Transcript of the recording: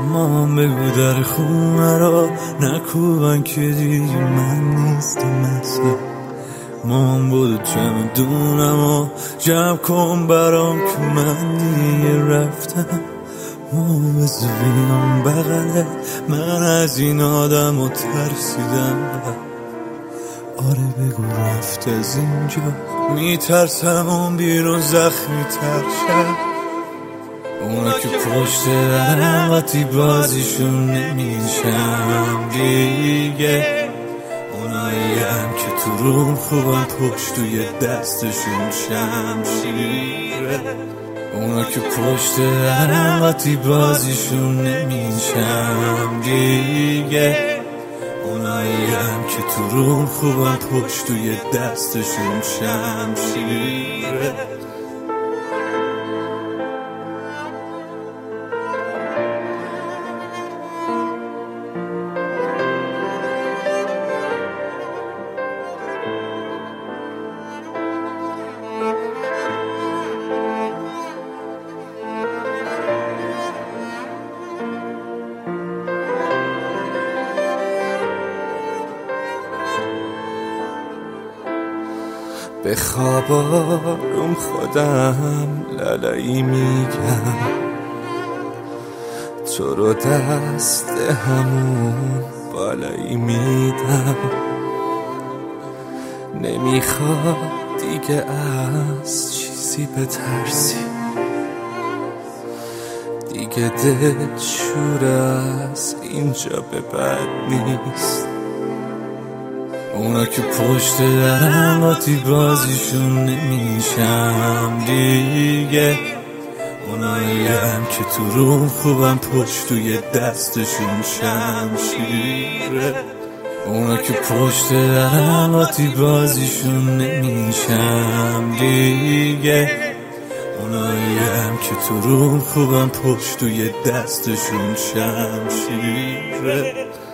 اما بگو در خونه را نکوبن که دیگه من نیستم مثلا مامان بودو چمدونم و جمع کن برام که من دیگه رفتم مامان بذار بیام بغله من از این آدم و ترسیدم آره بگو رفت از اینجا میترسم اون بیرون زخمی تر شد اونا که پشت درم وقتی بازیشون نمیشم دیگه اونایی هم که تو روم خوبم پشت توی دستشون شمشیره اونا که پشت درم وقتی بازیشون نمیشم دیگه اونایی هم که تو روم خوبم پشت توی دستشون شمشیره به خواب آروم خودم لالایی میگم تو رو دست همون بالایی میدم نمیخواد دیگه از چیزی بترسی دیگه دل شور از اینجا به بعد نیست اونا که پشت درم وقتی بازیشون نمیشم دیگه اونایی هم که تو روم خوبم پشت توی دستشون شمشیره اونا که پشت درم وقتی بازیشون نمیشم دیگه اونایی هم که تو روم خوبم پشت توی دستشون شمشیره